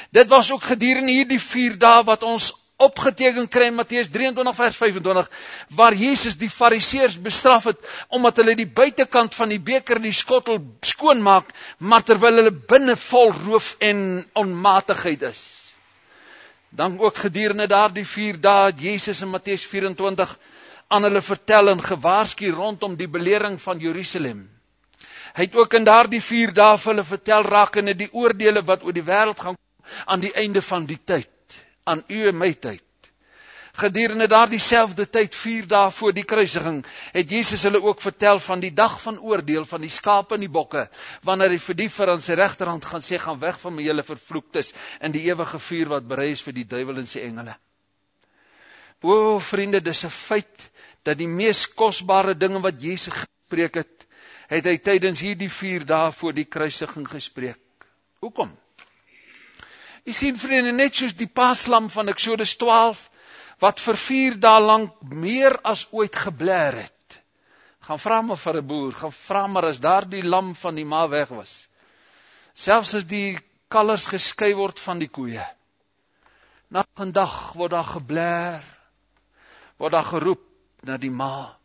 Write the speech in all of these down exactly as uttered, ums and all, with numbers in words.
Dit was ook gedurende hierdie vier dae wat ons opgeteken kry in Matteus drieëntwintig vers vyfentwintig, waar Jesus die Fariseërs bestraf het, omdat hulle die buitekant van die beker die skottel skoonmaak, maar terwyl hulle binne vol roof en onmatigheid is. Dan ook gedurende daardie vier dae het Jesus in Matteus vyf-en-twintig aan hulle vertel en gewaarsku rondom die belering van Jerusalem. Hy het ook in daardie vier dae vir hulle vertel rakende die oordeele wat oor die wêreld gaan kom aan die einde van die tyd, aan u en my tyd. Gedurende daardie selfde tyd, vier dae voor die kruisiging, het Jesus hulle ook vertel van die dag van oordeel, van die skape en die bokke, wanneer hy vir die vir aan sy regterhand gaan sê, gaan weg van my julle vervloektes, in die ewige vuur wat berei is vir die duiwel en sy engele. O vriende, dis 'n feit, dat die mees kosbare dinge wat Jesus gespreek het, het hy tydens hierdie vier dae voor die kruisiging gespreek. Hoekom? Jy sien vriende, net soos die paaslam van Eksodus twaalf, wat vir vier dae lank meer as ooit gebler het. Gaan vra maar vir 'n boer, gaan vra maar as daar die lam van die ma weg was. Selfs as die kalvers geskei word van die koeie. Nag en dag word daar gebler, word daar geroep na die ma.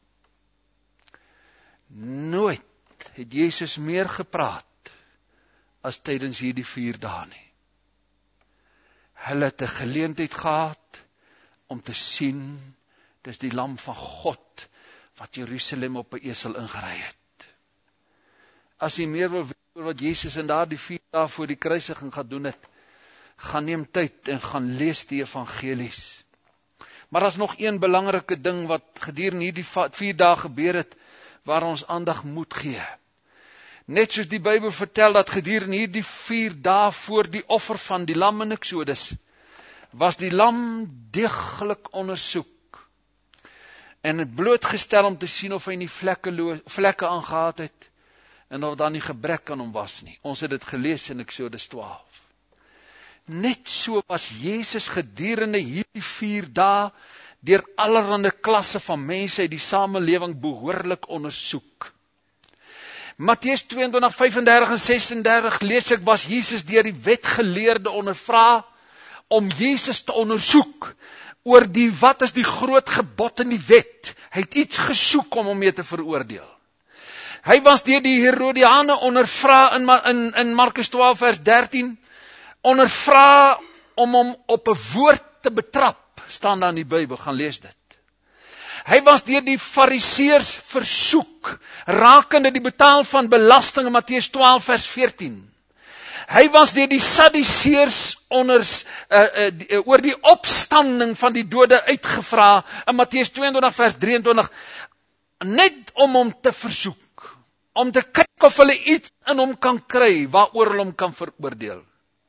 Nooit het Jesus meer gepraat as tydens hierdie vier dae nie. Hulle het 'n geleentheid gehad om te sien, dis die lam van God, wat Jerusalem op 'n esel ingery het. As jy meer wil weet oor wat Jesus in daardie vier dae voor die kruisiging gaan doen het, gaan neem tyd en gaan lees die evangelies. Maar daar's nog een belangrike ding wat gedurende hierdie vier dae gebeur het, waar ons aandag moet gee. Net soos die Bybel vertel dat gedurende hierdie vier dae voor die offer van die lam in Eksodus, was die lam deeglik ondersoek en het blootgestel om te sien of hy nie vlekke, vlekke aangehad het en of daar nie gebrek aan hom was nie. Ons het dit gelees in Eksodus twaalf. Net so was Jesus gedurende hierdie vier dae deur allerlei klasse van mense uit die samelewing behoorlik ondersoek. Matteus tweeëntwintig, vyf-en-dertig en ses-en-dertig lees ek, was Jesus deur die wetgeleerde ondervra om Jesus te ondersoek oor die wat is die groot gebod in die wet. Hy het iets gesoek om hom mee te veroordeel. Hy was deur die Herodiane ondervra in, in, in Markus twaalf vers dertien, ondervra om hom op 'n woord te betrap, staan daar in die Bybel, gaan lees dit. Hy was deur die Fariseërs versoek, rakende die betaal van belasting in Matteus twaalf vers veertien. Hy was deur die Sadduseërs onder uh, uh, uh, oor die opstanding van die dode uitgevra in Matteus tweeëntwintig vers drieëntwintig, net om hom te versoek, om te kyk of hulle iets in hom kan kry, waaroor hulle hom kan veroordeel.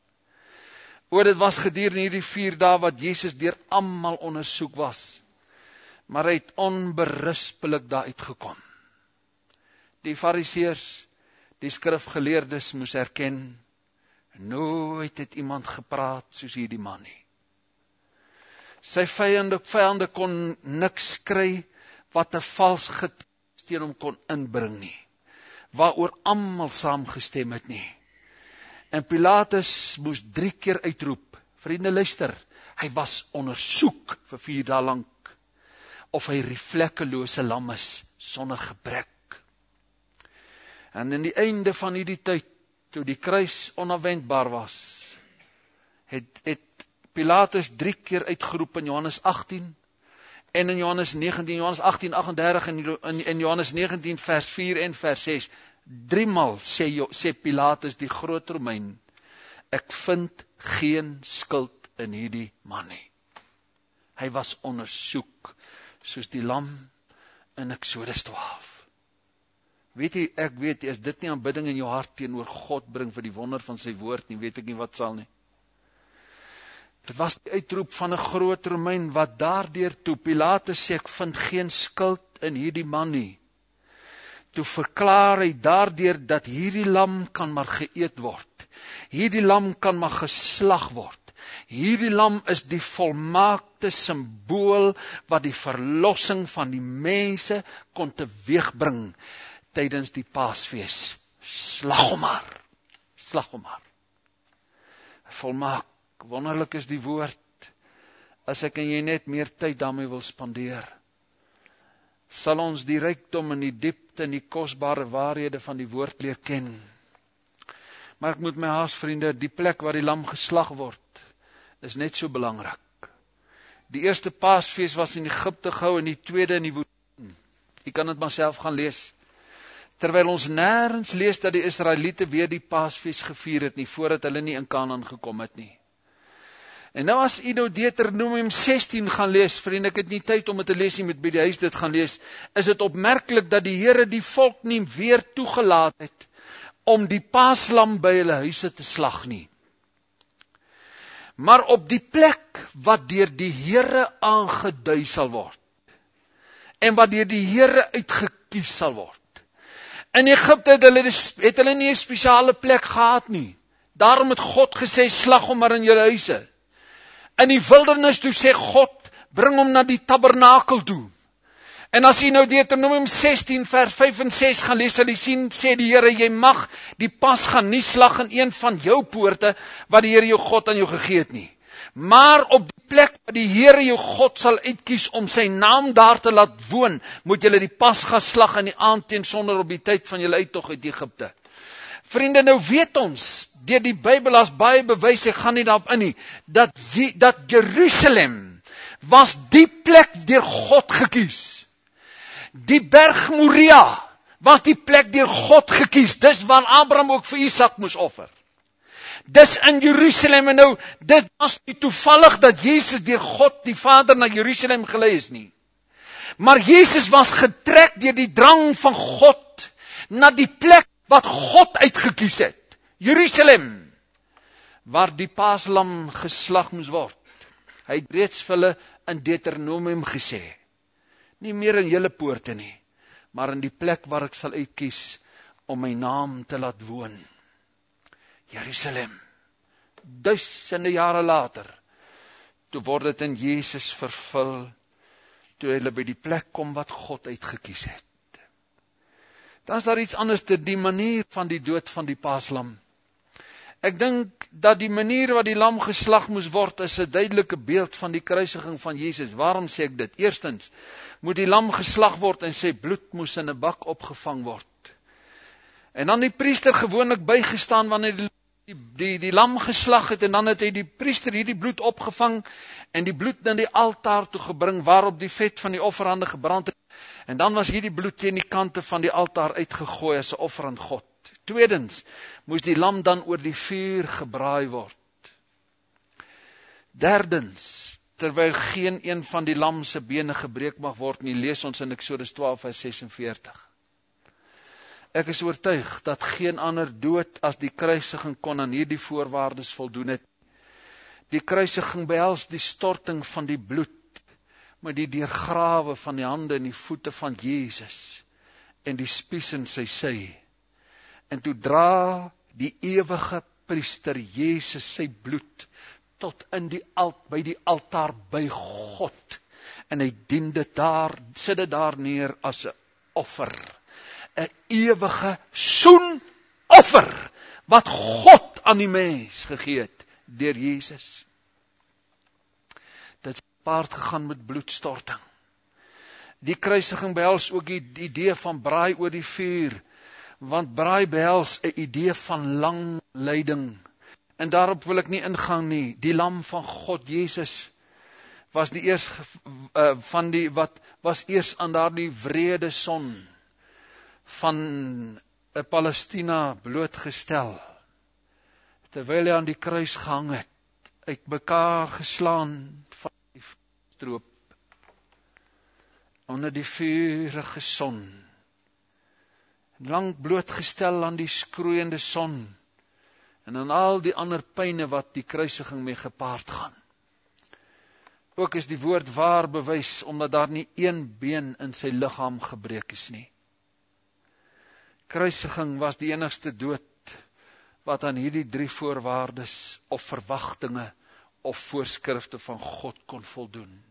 Oor dit was gedurende hierdie vier dae wat Jesus deur almal ondersoek was, maar hy het onberispelik daar uitgekom. Die Fariseërs, die skrifgeleerdes moes erken, nooit het iemand gepraat soos hierdie man nie. Sy vyande, vyande kon niks kry wat 'n vals getuienis teen hom kon inbring nie, waaroor almal saamgestem het nie. En Pilatus moes drie keer uitroep, vriende luister, hy was ondersoek vir vier dae lank, of hy die vlekkelose lam is, sonder gebrek. En in die einde van hierdie tyd, toe die kruis onafwendbaar was, het, het Pilatus drie keer uitgeroep in Johannes agtien, en in Johannes negentien, Johannes agtien, agt en dertig, en in, in Johannes negentien vers vier en vers ses, driemaal sê, sê Pilatus die groot Romein, ek vind geen skuld in hierdie man nie. Hy was ondersoek, soos die lam in Eksodus twaalf. Weet jy, ek weet, as dit nie aanbidding in jou hart teenoor God bring vir die wonder van sy woord nie, weet ek nie wat sal nie. Dit was die uitroep van 'n groot Romein, wat daardeur toe Pilatus sê, ek vind geen skuld in hierdie man nie. Toe verklaar hy daardeur dat hierdie lam kan maar geëet word. Hierdie lam kan maar geslag word. Hierdie lam is die volmaakte simbool wat die verlossing van die mense kon teweegbring tydens die Paasfees. Slag hom maar. Slag hom maar. Volmaak wonderlik is die woord, as ek en jy net meer tyd daarmee wil spandeer, sal ons die rykdom en die diepte en die kosbare waarhede van die woord leer ken. Maar ek moet my haas, vriende, die plek waar die lam geslag word, is net so belangrik. Die eerste Paasfees was in Egipte gehou en die tweede in die woestyn. Jy kan dit maar self gaan lees. Terwyl ons nêrens lees dat die Israeliete weer die Paasfees gevier het nie, voordat hulle nie in Kanaan gekom het nie. En nou as jy nou Deuteronomium sestien gaan lees, vriende, ek het nie tyd om dit te lees, jy moet by die huis dit gaan lees, is dit opmerklik dat die Here die volk nie weer toegelaat het om die paaslam by hulle huise te slag nie. Maar op die plek wat deur die Here aangedui sal word, en wat deur die Here uitgekies sal word. In Egipte het hulle, het hulle nie 'n spesiale plek gehad nie. Daarom het God gesê, slag hom maar in julle huise. In die wildernis toe sê God, bring hom na die tabernakel toe. En as jy nou Deuteronomium sestien vers vyf en ses gaan lees, sal jy sien, sê die Here, jy mag die pas gaan nie slag in een van jou poorte, wat die Here jou God aan jou gegee het nie. Maar op die plek wat die Here jou God sal uitkies om sy naam daar te laat woon, moet julle die pas gaan slag in die aand teen sonder op die tyd van julle uittog uit Egipte. Vriende, nou weet ons, deur die Bybel as baie bewys, ek gaan nie daarop in nie, dat, dat Jerusalem was die plek deur God gekies. Die berg Moria was die plek deur God gekies. Dis waar Abraham ook vir Isak moes offer. Dis in Jerusalem en nou, dit was nie toevallig dat Jesus deur God die Vader na Jerusalem gelei is nie. Maar Jesus was getrek deur die drang van God na die plek wat God uitgekies het. Jerusalem, waar die paaslam geslag moes word. Hy het reeds vir hulle in Deuteronomium gesê, nie meer in julle poorte nie, maar in die plek waar ek sal uitkies om my naam te laat woon. Jerusalem, duisende jare later, toe word dit in Jesus vervul, toe hulle by die plek kom wat God uitgekies het. Dan is daar iets anders, die manier van die dood van die paaslam. Ek dink dat die manier wat die lam geslag moes word, is 'n duidelike beeld van die kruisiging van Jesus. Waarom sê ek dit? Eerstens, moet die lam geslag word en sy bloed moes in 'n bak opgevang word. En dan die priester gewoonlik bygestaan wanneer die, die, die, die lam geslag het, en dan het hy die priester hierdie bloed opgevang en die bloed na die altaar toe gebring, waarop die vet van die offerhande gebrand het. En dan was hierdie bloed teen die kante van die altaar uitgegooi as 'n offer aan God. Tweedens, moes die lam dan oor die vuur gebraai word. Derdens, terwyl geen een van die lam se bene gebreek mag word nie, lees ons in Eksodus twaalf vers sesenveertig. Ek is oortuig dat geen ander dood as die kruisiging kon aan hierdie voorwaardes voldoen het. Die kruisiging behels die storting van die bloed, met die deurgrawe van die hande en die voete van Jesus, en die spies in sy sy. En toe dra die ewige priester Jesus sy bloed tot in die alt, by die altaar by God. En hy dien dit daar, sit dit daar neer as 'n offer. 'n Ewige soenoffer wat God aan die mens gegee het deur Jesus. Dit is gepaard gegaan met bloedstorting. Die kruisiging behels ook die idee van braai oor die vuur, want braai behels 'n idee van lang lyding. En daarop wil ek nie ingaan nie. Die lam van God, Jesus, was die eers uh, van die wat was eers aan daardie wrede son van 'n Palestina blootgestel. Terwyl hy aan die kruis gehang het, uitmekaar geslaan van die stroop onder die vurige son. Lang blootgestel aan die skroeiende son en aan al die ander pyne wat die kruisiging mee gepaard gaan. Ook is die woord waar bewys, omdat daar nie een been in sy liggaam gebreek is nie. Kruisiging was die enigste dood wat aan hierdie drie voorwaardes of verwagtinge of voorskrifte van God kon voldoen.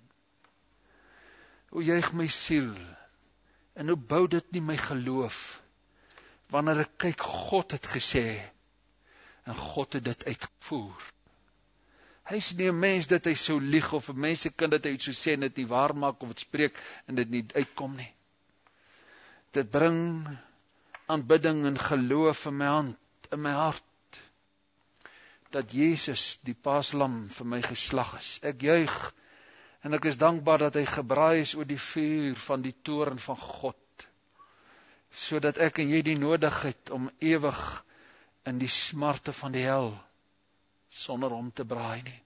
O juig my siel, en hoe bou dit nie my geloof, wanneer ek kyk, God het gesê, en God het dit uitgevoer. Hy is nie 'n mens dat hy sou lieg, of 'n mens se kind dat hy iets sou sê en dit nie waar maak, of dit spreek en dit nie uitkom nie. Dit bring aanbidding en geloof in my hand, in my hart, dat Jesus die paaslam vir my geslag is. Ek juig, en ek is dankbaar dat hy gebraai is oor die vuur van die toorn van God, sodat ek en jy die nodig het om ewig in die smarte van die hel, sonder hom te braai nie.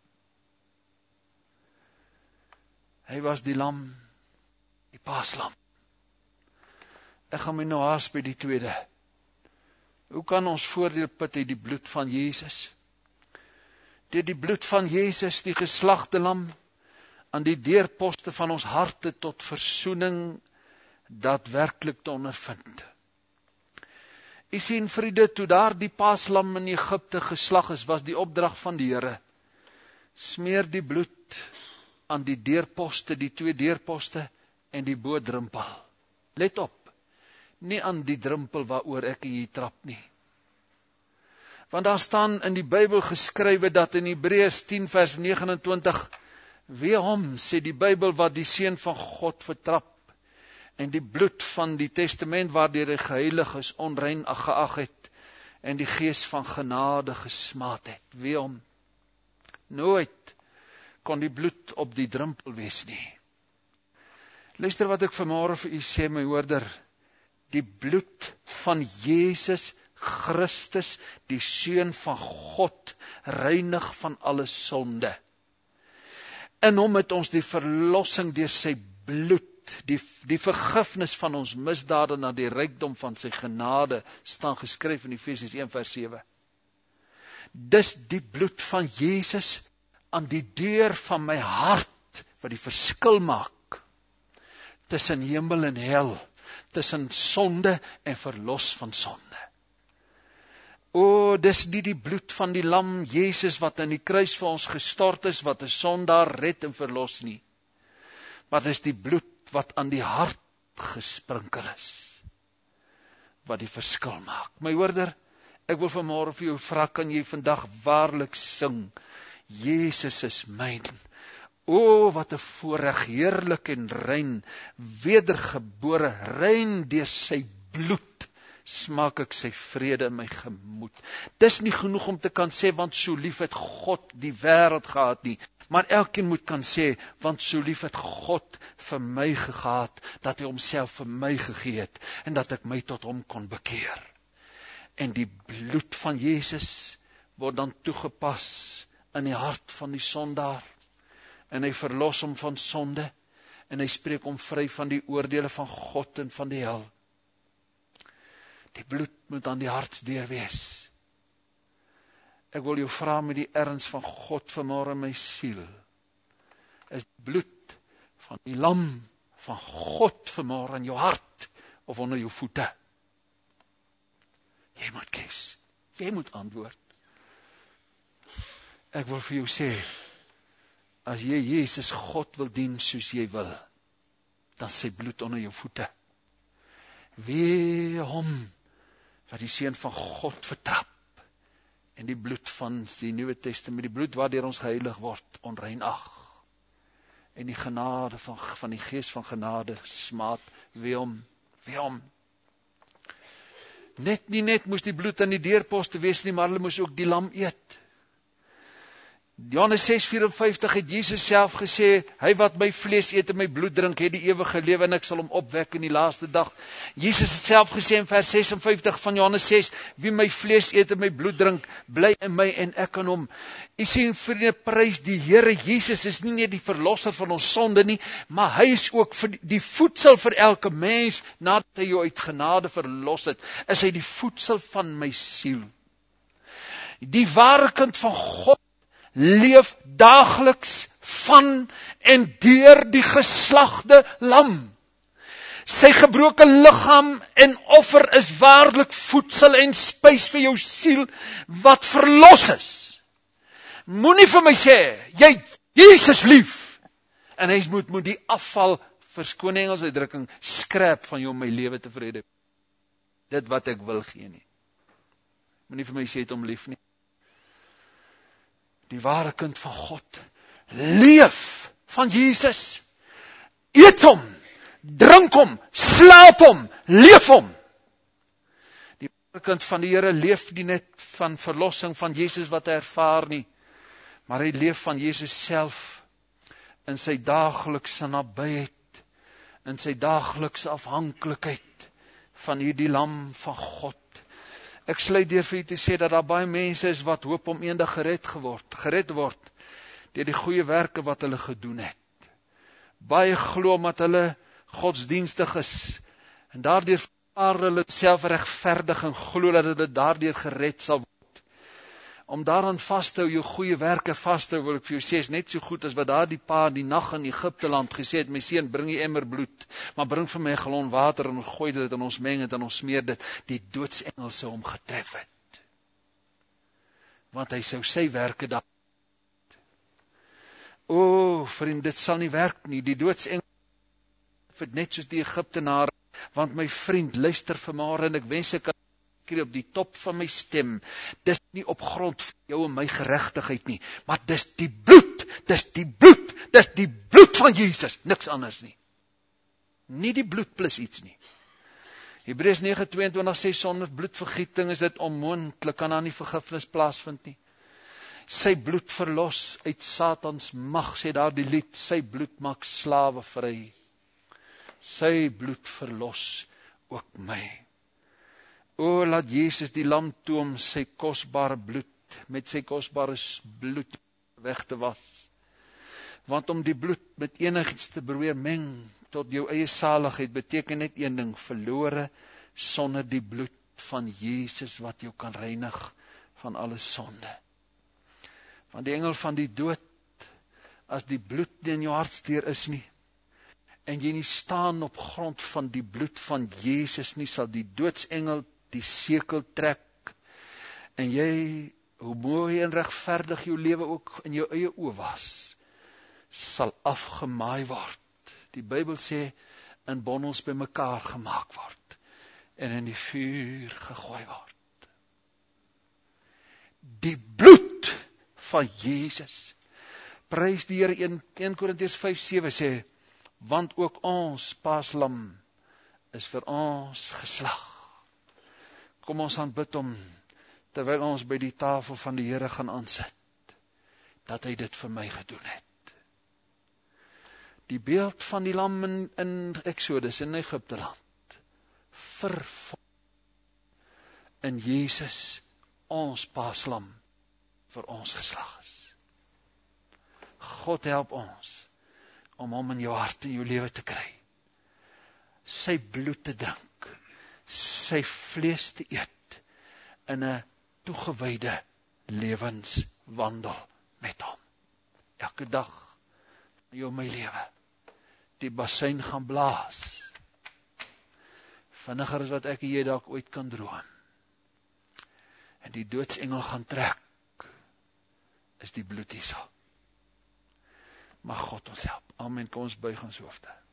Hy was die lam, die paaslam. Ek gaan my nou haas by die tweede. Hoe kan ons voordeel put uit die bloed van Jesus? Deur die bloed van Jesus, die geslagte lam, aan die deurposte van ons harte tot versoening daadwerklik te ondervind. U sien, vriende, toe daar die paaslam in Egipte geslag is, was die opdrag van die Here: smeer die bloed aan die deurposte, die twee deurposte en die bodrempel. Let op, nie aan die drempel waaroor ek en jy trap nie. Want daar staan in die Bybel geskrywe dat in Hebreërs tien vers nege en twintig, wie hom, sê die Bybel, wat die seun van God vertrap, en die bloed van die testament waardeur hy geheilig is, onrein geag het, en die gees van genade gesmaad het. Wie hom? Nooit kon die bloed op die drempel wees nie. Luister wat ek vanmôre vir u sê, my hoorder. Die bloed van Jesus Christus, die seun van God, reinig van alle sonde. In hom het ons die verlossing deur sy bloed, die, die vergifnis van ons misdade na die rykdom van sy genade, staan geskryf in Efesiërs een vers sewe. Dis die bloed van Jesus aan die deur van my hart, wat die verskil maak tussen hemel en hel, tussen sonde en verlos van sonde. O, dis nie die bloed van die lam Jesus wat aan die kruis vir ons gestort is, wat 'n sondaar red en verlos nie. Maar dis die bloed wat aan die hart gesprinkel is, wat die verskil maak. My hoorder, ek wil vanmôre vir jou vra, kan jy vandag waarlik sing, Jesus is myn. O, wat 'n voorreg, heerlik en rein, wedergebore, rein deur sy bloed, smaak ek sy vrede in my gemoed. Dis nie genoeg om te kan sê, want so lief het God die wêreld gehad nie, maar elkeen moet kan sê, want so lief het God vir my gehad, dat hy homself vir my gegee het, en dat ek my tot hom kon bekeer. En die bloed van Jesus word dan toegepas in die hart van die sondaar, en hy verlos hom van sonde, en hy spreek hom vry van die oordeele van God en van die hel. Die bloed moet aan die hartsdeur wees. Ek wil jou vra met die erns van God vanmôre in my siel, is bloed van die lam van God vanmôre in jou hart, of onder jou voete? Jy moet kies, jy moet antwoord. Ek wil vir jou sê, as jy Jesus God wil dien soos jy wil, dan sy bloed onder jou voete. Wee hom wat die seun van God vertrap, en die bloed van die Nuwe Testament, die bloed waardeur ons geheilig word, onrein ag, en die genade van, van die gees van genade smaad, wee hom, wee hom. Net nie net moes die bloed aan die deurposte wees nie, maar hulle moes ook die lam eet. Johannes ses vyf vier het Jesus self gesê, hy wat my vlees eet en my bloed drink, het die ewige lewe, en ek sal hom opwek in die laaste dag. Jesus het self gesê in vers vyf ses van Johannes ses, wie my vlees eet en my bloed drink, bly in my en ek in hom. U sien, vriende, prys die Here. Jesus is nie net die verlosser van ons sonde nie, maar hy is ook vir die voedsel vir elke mens, nadat hy jou uit genade verlos het, is hy die voedsel van my siel. Die ware kind van God leef daagliks van en deur die geslagte lam. Sy gebroke liggaam en offer is waarlik voedsel en spys vir jou siel wat verlos is. Moenie vir my sê, jy het Jesus lief, en hy moet, moet die afval, verskoon Engels uitdrukking, skrap van jou om my lewe tevrede. Dit wat ek wil gee nie. Moenie vir my sê, het hom lief nie. Die ware kind van God leef van Jesus. Eet hom, drink hom, slaap hom, leef hom. Die ware kind van die Here leef nie net van verlossing van Jesus wat hy ervaar nie, maar hy leef van Jesus self in sy daaglikse nabyheid, in sy daaglikse afhanklikheid van hierdie lam van God. Ek sluit deur vir u te sê dat daar baie mense is wat hoop om eendag gered geword, gered word deur die goeie werke wat hulle gedoen het. Baie glo omdat hulle godsdienstig is en daardeur verklaar hulle self regverdig en glo dat hulle daardeur gered sal word. Om daaraan vas te hou, jou goeie werke vas te hou, wil ek vir jou sê, is net so goed as wat daar die pa die nag in Egipte land gesê het, my seun, bring die emmer bloed, maar bring vir my 'n galon water en gooi dit en ons meng dit en ons smeer dit. Die doodsengel sou hom getref het. Want hy sou sy werke daar. O, vriend, dit sal nie werk nie. Die doodsengel het net soos die Egiptenaar, want my vriend, luister vanmôre en ek wens ek kan op die top van my stem, dis nie op grond van jou en my geregtigheid nie, maar dis die bloed, dis die bloed, dis die bloed van Jesus, niks anders nie. Nie die bloed plus iets nie. Hebreërs nege tweeëntwintig sê, sonder bloedvergieting is dit onmoontlik, kan daar nie vergifnis plaasvind nie. Sy bloed verlos uit Satans mag, sê daar die lied, sy bloed maak slawe vry. Sy bloed verlos ook my. O, laat Jesus die lam toe om sy kosbare bloed, met sy kosbare bloed weg te was. Want om die bloed met enigiets te probeer meng tot jou eie saligheid, beteken net een ding, verlore sonder die bloed van Jesus wat jou kan reinig van alle sonde. Want die engel van die dood, as die bloed nie in jou hartsteer is nie, en jy nie staan op grond van die bloed van Jesus nie, sal die doodsengel die sekel trek, en jy, hoe mooi en regverdig jou lewe ook in jou eie oë was, sal afgemaai word. Die Bybel sê, in bondels bymekaar gemaak word, en in die vuur gegooi word. Die bloed van Jesus, prys die Here. Eerste Korintiërs vyf sewe sê, want ook ons paaslam is vir ons geslag. Kom ons aanbid hom, terwyl ons by die tafel van die Here gaan aansit, dat hy dit vir my gedoen het. Die beeld van die lam in, in Exodus, in Egipte land, vervul in Jesus, ons paaslam, vir ons geslag is. God help ons, om hom in jou hart en jou lewe te kry, sy bloed te drink, sy vlees te eet, in 'n toegewyde lewenswandel met hom. Elke dag in jou my lewe, die bassein gaan blaas, vinniger as wat ek en jy dalk ooit kan droom, en die doodsengel gaan trek, is die bloed hierso. Mag God ons help. Amen. Kom ons buig ons hoofde.